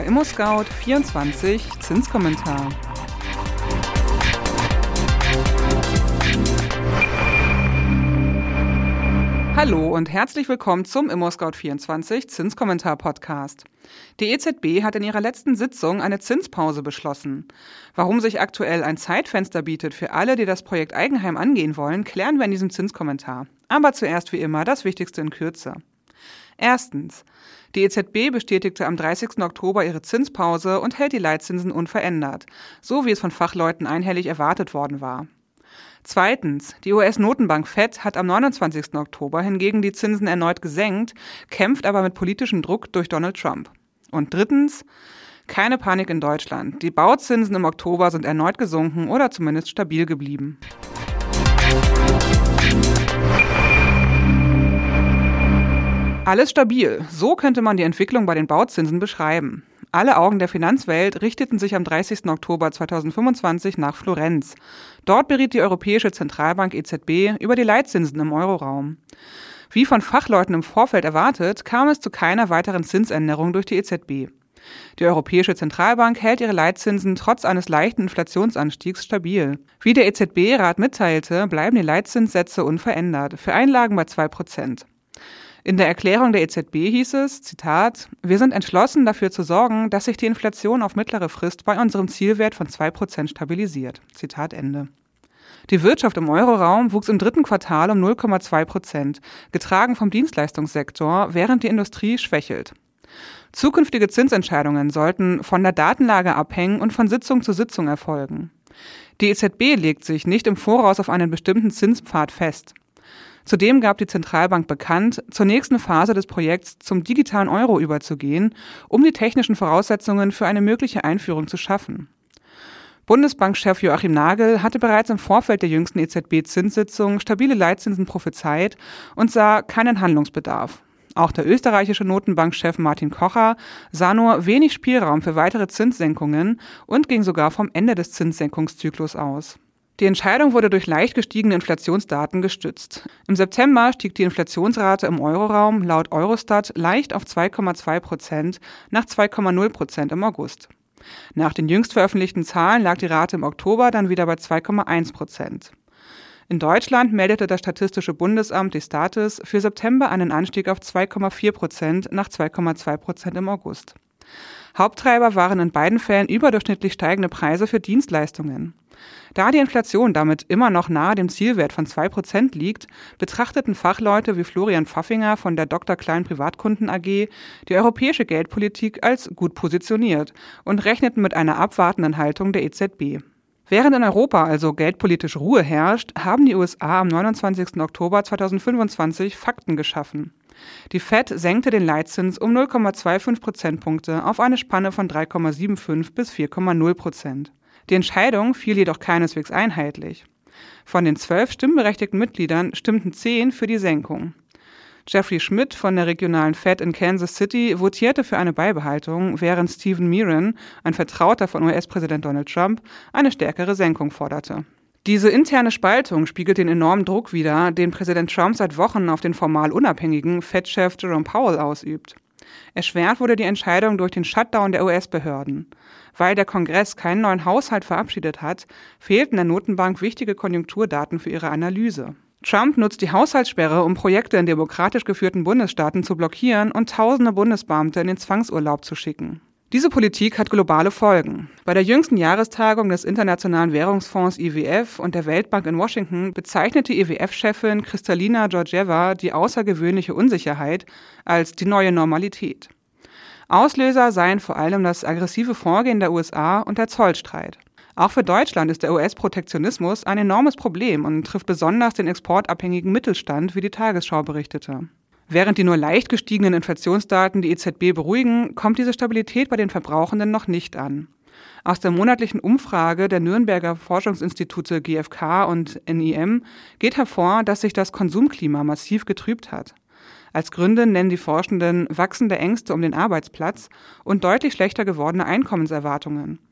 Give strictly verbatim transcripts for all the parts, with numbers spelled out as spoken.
der ImmoScout vierundzwanzig Zinskommentar. Hallo und herzlich willkommen zum ImmoScout vierundzwanzig Zinskommentar-Podcast. Die E Z B hat in ihrer letzten Sitzung eine Zinspause beschlossen. Warum sich aktuell ein Zeitfenster bietet für alle, die das Projekt Eigenheim angehen wollen, klären wir in diesem Zinskommentar. Aber zuerst wie immer das Wichtigste in Kürze. Erstens. Die E Z B bestätigte am dreißigsten Oktober ihre Zinspause und hält die Leitzinsen unverändert, so wie es von Fachleuten einhellig erwartet worden war. Zweitens. Die U S-Notenbank Fed hat am neunundzwanzigsten Oktober hingegen die Zinsen erneut gesenkt, kämpft aber mit politischem Druck durch Donald Trump. Und drittens. Keine Panik in Deutschland. Die Bauzinsen im Oktober sind erneut gesunken oder zumindest stabil geblieben. Alles stabil. So könnte man die Entwicklung bei den Bauzinsen beschreiben. Alle Augen der Finanzwelt richteten sich am dreißigsten Oktober zweitausendfünfundzwanzig nach Florenz. Dort beriet die Europäische Zentralbank E Z B über die Leitzinsen im Euroraum. Wie von Fachleuten im Vorfeld erwartet, kam es zu keiner weiteren Zinsänderung durch die E Z B. Die Europäische Zentralbank hält ihre Leitzinsen trotz eines leichten Inflationsanstiegs stabil. Wie der E Z B-Rat mitteilte, bleiben die Leitzinssätze unverändert, für Einlagen bei zwei Prozent. In der Erklärung der E Z B hieß es, Zitat, wir sind entschlossen, dafür zu sorgen, dass sich die Inflation auf mittlere Frist bei unserem Zielwert von zwei Prozent stabilisiert. Zitat Ende. Die Wirtschaft im Euroraum wuchs im dritten Quartal um null Komma zwei Prozent, getragen vom Dienstleistungssektor, während die Industrie schwächelt. Zukünftige Zinsentscheidungen sollten von der Datenlage abhängen und von Sitzung zu Sitzung erfolgen. Die E Z B legt sich nicht im Voraus auf einen bestimmten Zinspfad fest. Zudem gab die Zentralbank bekannt, zur nächsten Phase des Projekts zum digitalen Euro überzugehen, um die technischen Voraussetzungen für eine mögliche Einführung zu schaffen. Bundesbankchef Joachim Nagel hatte bereits im Vorfeld der jüngsten E Z B-Zinssitzung stabile Leitzinsen prophezeit und sah keinen Handlungsbedarf. Auch der österreichische Notenbankchef Martin Kocher sah nur wenig Spielraum für weitere Zinssenkungen und ging sogar vom Ende des Zinssenkungszyklus aus. Die Entscheidung wurde durch leicht gestiegene Inflationsdaten gestützt. Im September stieg die Inflationsrate im Euroraum laut Eurostat leicht auf zwei Komma zwei Prozent nach zwei Komma null Prozent im August. Nach den jüngst veröffentlichten Zahlen lag die Rate im Oktober dann wieder bei zwei Komma eins Prozent. In Deutschland meldete das Statistische Bundesamt Destatis für September einen Anstieg auf zwei Komma vier Prozent nach zwei Komma zwei Prozent im August. Haupttreiber waren in beiden Fällen überdurchschnittlich steigende Preise für Dienstleistungen. Da die Inflation damit immer noch nahe dem Zielwert von zwei Prozent liegt, betrachteten Fachleute wie Florian Pfaffinger von der Doktor Klein Privatkunden A G die europäische Geldpolitik als gut positioniert und rechneten mit einer abwartenden Haltung der E Z B. Während in Europa also geldpolitisch Ruhe herrscht, haben die U S A am neunundzwanzigsten Oktober zweitausendfünfundzwanzig Fakten geschaffen. Die Fed senkte den Leitzins um null Komma fünfundzwanzig Prozentpunkte auf eine Spanne von drei Komma fünfundsiebzig bis vier Komma null Prozent. Die Entscheidung fiel jedoch keineswegs einheitlich. Von den zwölf stimmberechtigten Mitgliedern stimmten zehn für die Senkung. Jeffrey Schmidt von der regionalen Fed in Kansas City votierte für eine Beibehaltung, während Stephen Miran, ein Vertrauter von U S-Präsident Donald Trump, eine stärkere Senkung forderte. Diese interne Spaltung spiegelt den enormen Druck wider, den Präsident Trump seit Wochen auf den formal unabhängigen Fed-Chef Jerome Powell ausübt. Erschwert wurde die Entscheidung durch den Shutdown der U S-Behörden. Weil der Kongress keinen neuen Haushalt verabschiedet hat, fehlten der Notenbank wichtige Konjunkturdaten für ihre Analyse. Trump nutzt die Haushaltssperre, um Projekte in demokratisch geführten Bundesstaaten zu blockieren und tausende Bundesbeamte in den Zwangsurlaub zu schicken. Diese Politik hat globale Folgen. Bei der jüngsten Jahrestagung des Internationalen Währungsfonds I W F und der Weltbank in Washington bezeichnete I W F-Chefin Kristalina Georgieva die außergewöhnliche Unsicherheit als die neue Normalität. Auslöser seien vor allem das aggressive Vorgehen der U S A und der Zollstreit. Auch für Deutschland ist der U S-Protektionismus ein enormes Problem und trifft besonders den exportabhängigen Mittelstand, wie die Tagesschau berichtete. Während die nur leicht gestiegenen Inflationsdaten die E Z B beruhigen, kommt diese Stabilität bei den Verbrauchenden noch nicht an. Aus der monatlichen Umfrage der Nürnberger Forschungsinstitute G F K und N I M geht hervor, dass sich das Konsumklima massiv getrübt hat. Als Gründe nennen die Forschenden wachsende Ängste um den Arbeitsplatz und deutlich schlechter gewordene Einkommenserwartungen.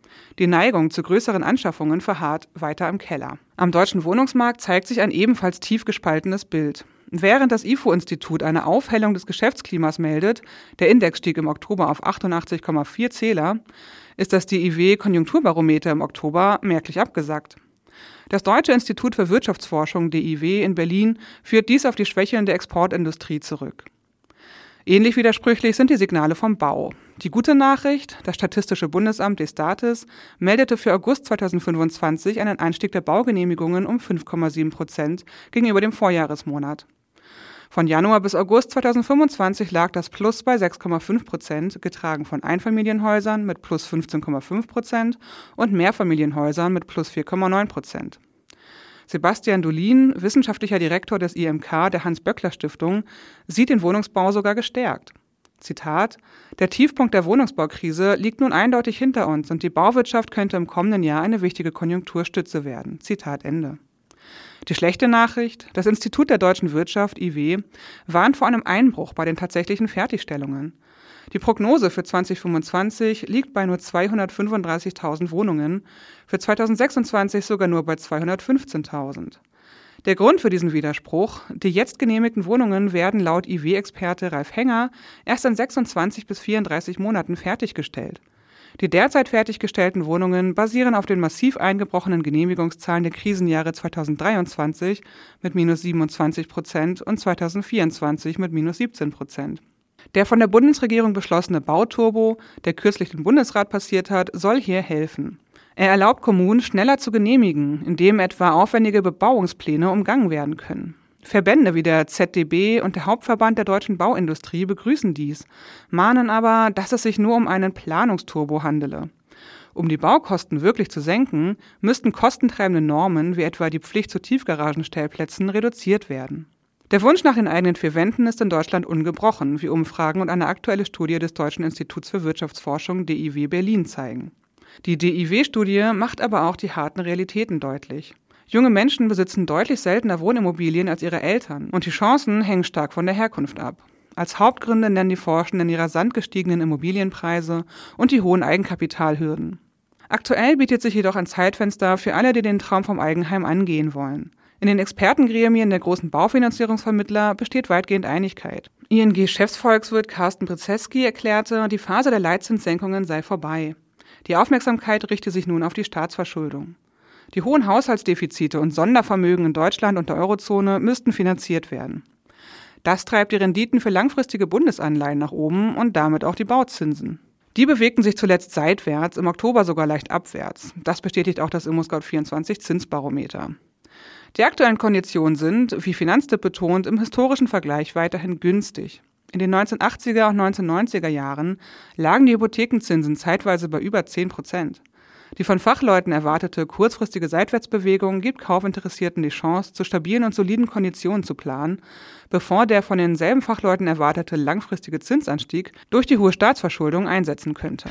Die Neigung zu größeren Anschaffungen verharrt weiter im Keller. Am deutschen Wohnungsmarkt zeigt sich ein ebenfalls tief gespaltenes Bild. Während das I F O-Institut eine Aufhellung des Geschäftsklimas meldet, der Index stieg im Oktober auf achtundachtzig Komma vier Zähler, ist das D I W-Konjunkturbarometer im Oktober merklich abgesackt. Das Deutsche Institut für Wirtschaftsforschung D I W in Berlin führt dies auf die schwächelnde Exportindustrie zurück. Ähnlich widersprüchlich sind die Signale vom Bau. Die gute Nachricht, das Statistische Bundesamt Destatis meldete für August zweitausendfünfundzwanzig einen Anstieg der Baugenehmigungen um fünf Komma sieben Prozent gegenüber dem Vorjahresmonat. Von Januar bis August zweitausendfünfundzwanzig lag das Plus bei sechs Komma fünf Prozent, getragen von Einfamilienhäusern mit plus fünfzehn Komma fünf Prozent und Mehrfamilienhäusern mit plus vier Komma neun Prozent. Sebastian Dolin, wissenschaftlicher Direktor des I M K der Hans-Böckler-Stiftung, sieht den Wohnungsbau sogar gestärkt. Zitat: Der Tiefpunkt der Wohnungsbaukrise liegt nun eindeutig hinter uns und die Bauwirtschaft könnte im kommenden Jahr eine wichtige Konjunkturstütze werden. Zitat Ende. Die schlechte Nachricht: Das Institut der deutschen Wirtschaft, I W, warnt vor einem Einbruch bei den tatsächlichen Fertigstellungen. Die Prognose für zweitausendfünfundzwanzig liegt bei nur zweihundertfünfunddreißigtausend Wohnungen, für zweitausendsechsundzwanzig sogar nur bei zweihundertfünfzehntausend. Der Grund für diesen Widerspruch: Die jetzt genehmigten Wohnungen werden laut I W-Experte Ralf Henger erst in sechsundzwanzig bis vierunddreißig Monaten fertiggestellt. Die derzeit fertiggestellten Wohnungen basieren auf den massiv eingebrochenen Genehmigungszahlen der Krisenjahre zweitausenddreiundzwanzig mit minus siebenundzwanzig Prozent und zweitausendvierundzwanzig mit minus siebzehn Prozent. Der von der Bundesregierung beschlossene Bauturbo, der kürzlich den Bundesrat passiert hat, soll hier helfen. Er erlaubt Kommunen, schneller zu genehmigen, indem etwa aufwendige Bebauungspläne umgangen werden können. Verbände wie der Z D B und der Hauptverband der deutschen Bauindustrie begrüßen dies, mahnen aber, dass es sich nur um einen Planungsturbo handele. Um die Baukosten wirklich zu senken, müssten kostentreibende Normen wie etwa die Pflicht zu Tiefgaragenstellplätzen reduziert werden. Der Wunsch nach den eigenen vier Wänden ist in Deutschland ungebrochen, wie Umfragen und eine aktuelle Studie des Deutschen Instituts für Wirtschaftsforschung D I W Berlin zeigen. Die D I W-Studie macht aber auch die harten Realitäten deutlich. Junge Menschen besitzen deutlich seltener Wohnimmobilien als ihre Eltern und die Chancen hängen stark von der Herkunft ab. Als Hauptgründe nennen die Forschenden die rasant gestiegenen Immobilienpreise und die hohen Eigenkapitalhürden. Aktuell bietet sich jedoch ein Zeitfenster für alle, die den Traum vom Eigenheim angehen wollen. In den Expertengremien der großen Baufinanzierungsvermittler besteht weitgehend Einigkeit. I N G-Chefsvolkswirt Carsten Brzeski erklärte, die Phase der Leitzinssenkungen sei vorbei. Die Aufmerksamkeit richte sich nun auf die Staatsverschuldung. Die hohen Haushaltsdefizite und Sondervermögen in Deutschland und der Eurozone müssten finanziert werden. Das treibt die Renditen für langfristige Bundesanleihen nach oben und damit auch die Bauzinsen. Die bewegten sich zuletzt seitwärts, im Oktober sogar leicht abwärts. Das bestätigt auch das ImmoScout vierundzwanzig Zinsbarometer. Die aktuellen Konditionen sind, wie Finanztipp betont, im historischen Vergleich weiterhin günstig. In den neunzehnhundertachtziger und neunzehnhundertneunziger Jahren lagen die Hypothekenzinsen zeitweise bei über zehn Prozent. Die von Fachleuten erwartete kurzfristige Seitwärtsbewegung gibt Kaufinteressierten die Chance, zu stabilen und soliden Konditionen zu planen, bevor der von denselben Fachleuten erwartete langfristige Zinsanstieg durch die hohe Staatsverschuldung einsetzen könnte.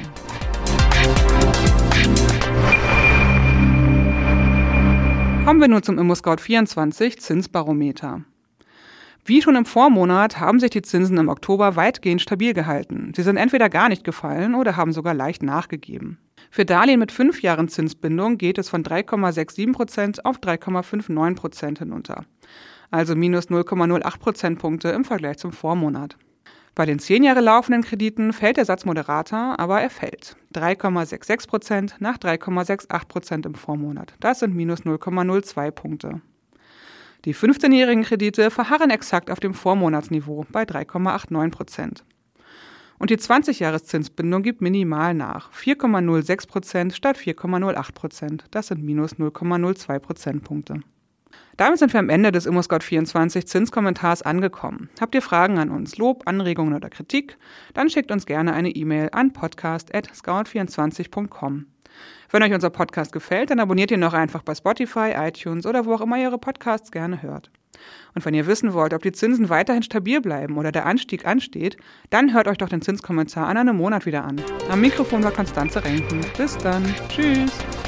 Kommen wir nun zum ImmoScout vierundzwanzig Zinsbarometer. Wie schon im Vormonat haben sich die Zinsen im Oktober weitgehend stabil gehalten. Sie sind entweder gar nicht gefallen oder haben sogar leicht nachgegeben. Für Darlehen mit fünf Jahren Zinsbindung geht es von drei Komma sechsundsiebzig Prozent auf drei Komma neunundfünfzig Prozent hinunter, also minus null Komma null acht Prozentpunkte im Vergleich zum Vormonat. Bei den zehn Jahre laufenden Krediten fällt der Satz moderater, aber er fällt. drei Komma sechsundsechzig Prozent nach drei Komma achtundsechzig Prozent im Vormonat. Das sind minus null Komma null zwei Punkte. Die fünfzehnjährigen Kredite verharren exakt auf dem Vormonatsniveau bei drei Komma neunundachtzig Prozent. Und die zwanzig-Jahres-Zinsbindung gibt minimal nach. vier Komma null sechs Prozent statt vier Komma null acht Prozent. Das sind minus null Komma null zwei Prozentpunkte. Damit sind wir am Ende des ImmoScout vierundzwanzig Zinskommentars angekommen. Habt ihr Fragen an uns, Lob, Anregungen oder Kritik? Dann schickt uns gerne eine E-Mail an podcast at scout vierundzwanzig punkt com. Wenn euch unser Podcast gefällt, dann abonniert ihn doch einfach bei Spotify, iTunes oder wo auch immer ihr eure Podcasts gerne hört. Und wenn ihr wissen wollt, ob die Zinsen weiterhin stabil bleiben oder der Anstieg ansteht, dann hört euch doch den Zinskommentar an einem Monat wieder an. Am Mikrofon war Konstanze Renken. Bis dann. Tschüss.